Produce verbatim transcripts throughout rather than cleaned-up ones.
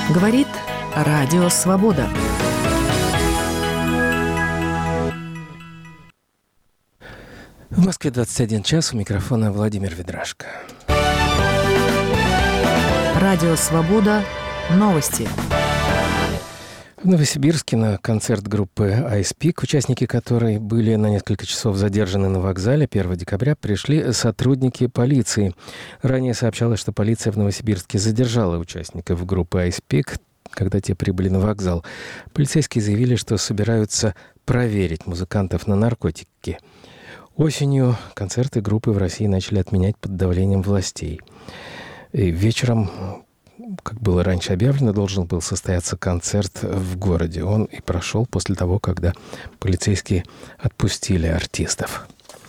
Говорит Радио Свобода. В Москве двадцать один час, у микрофона Владимир Ведрашко. Радио Свобода. Новости. В Новосибирске на концерт группы Ice Peak, участники которой были на несколько часов задержаны на вокзале, первого декабря пришли сотрудники полиции. Ранее сообщалось, что полиция в Новосибирске задержала участников группы Ice Peak, когда те прибыли на вокзал. Полицейские заявили, что собираются проверить музыкантов на наркотики. Осенью концерты группы в России начали отменять под давлением властей. И вечером, как было раньше объявлено, должен был состояться концерт в городе. Он и прошел после того, когда полицейские отпустили артистов.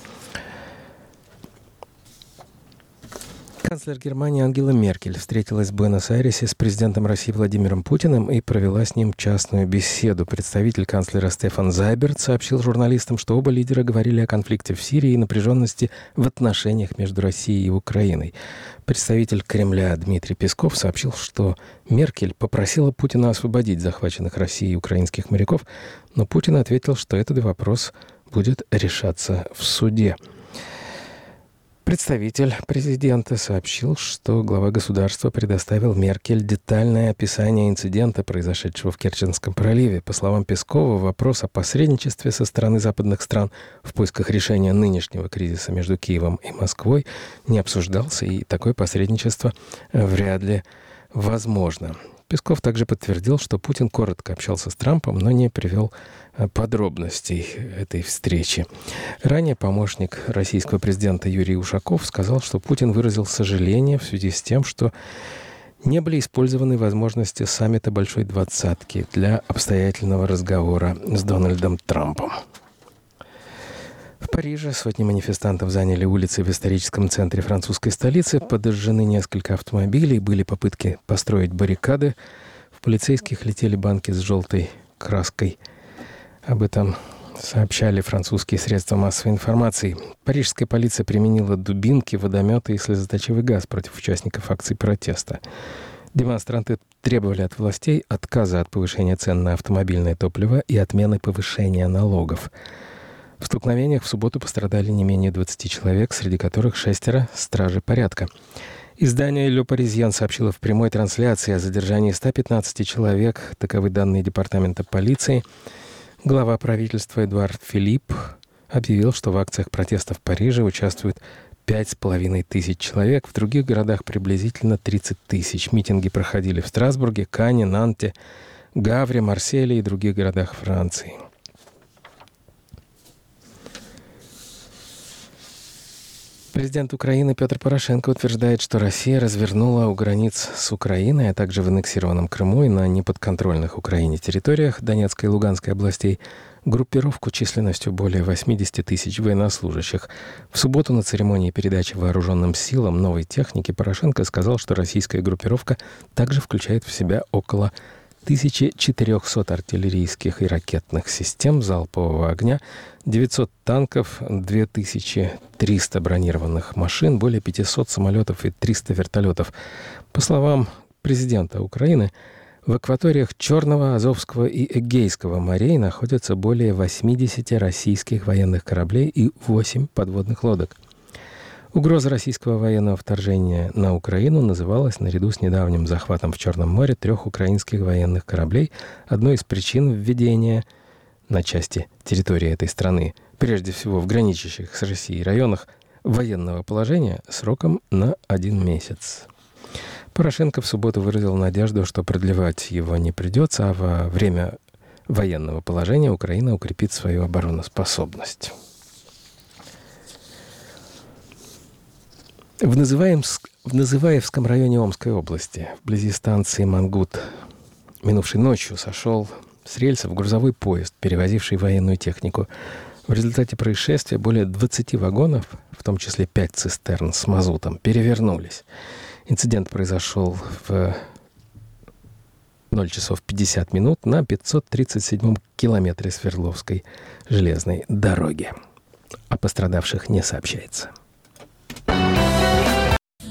Канцлер Германии Ангела Меркель встретилась в Буэнос-Айресе с президентом России Владимиром Путиным и провела с ним частную беседу. Представитель канцлера Стефан Зайберт сообщил журналистам, что оба лидера говорили о конфликте в Сирии и напряженности в отношениях между Россией и Украиной. Представитель Кремля Дмитрий Песков сообщил, что Меркель попросила Путина освободить захваченных Россией украинских моряков, но Путин ответил, что этот вопрос будет решаться в суде. Представитель президента сообщил, что глава государства предоставил Меркель детальное описание инцидента, произошедшего в Керченском проливе. По словам Пескова, вопрос о посредничестве со стороны западных стран в поисках решения нынешнего кризиса между Киевом и Москвой не обсуждался, и такое посредничество вряд ли возможно. Песков также подтвердил, что Путин коротко общался с Трампом, но не привел подробностей этой встречи. Ранее помощник российского президента Юрий Ушаков сказал, что Путин выразил сожаление в связи с тем, что не были использованы возможности саммита Большой Двадцатки для обстоятельного разговора с Дональдом Трампом. В Париже сотни манифестантов заняли улицы в историческом центре французской столицы. Подожжены несколько автомобилей, были попытки построить баррикады. В полицейских летели банки с желтой краской. Об этом сообщали французские средства массовой информации. Парижская полиция применила дубинки, водометы и слезоточивый газ против участников акций протеста. Демонстранты требовали от властей отказа от повышения цен на автомобильное топливо и отмены повышения налогов. В столкновениях в субботу пострадали не менее двадцати человек, среди которых шестеро стражи порядка. Издание «Le Parisien» сообщило в прямой трансляции о задержании ста пятнадцати человек. Таковы данные департамента полиции. Глава правительства Эдуард Филипп объявил, что в акциях протеста в Париже участвуют пять с половиной тысяч человек. В других городах приблизительно тридцать тысяч. Митинги проходили в Страсбурге, Канне, Нанте, Гавре, Марселе и других городах Франции. Президент Украины Петр Порошенко утверждает, что Россия развернула у границ с Украиной, а также в аннексированном Крыму и на неподконтрольных Украине территориях Донецкой и Луганской областей группировку численностью более восьмидесяти тысяч военнослужащих. В субботу на церемонии передачи вооруженным силам новой техники Порошенко сказал, что российская группировка также включает в себя около тысяча четыреста артиллерийских и ракетных систем залпового огня, девятьсот танков, две тысячи триста бронированных машин, более пятисот самолетов и триста вертолетов. По словам президента Украины, в акваториях Черного, Азовского и Эгейского морей находятся более восьмидесяти российских военных кораблей и восемь подводных лодок. Угроза российского военного вторжения на Украину называлась, наряду с недавним захватом в Черном море трех украинских военных кораблей, одной из причин введения на части территории этой страны, прежде всего в граничащих с Россией районах, военного положения сроком на один месяц. Порошенко в субботу выразил надежду, что продлевать его не придется, а во время военного положения Украина укрепит свою обороноспособность. В, Называемск... в Называевском районе Омской области, вблизи станции Мангут, минувшей ночью сошел с рельсов грузовой поезд, перевозивший военную технику. В результате происшествия более двадцати вагонов, в том числе пять цистерн с мазутом, перевернулись. Инцидент произошел в ноль часов пятьдесят минут на пятьсот тридцать седьмом километре Свердловской железной дороги. О пострадавших не сообщается.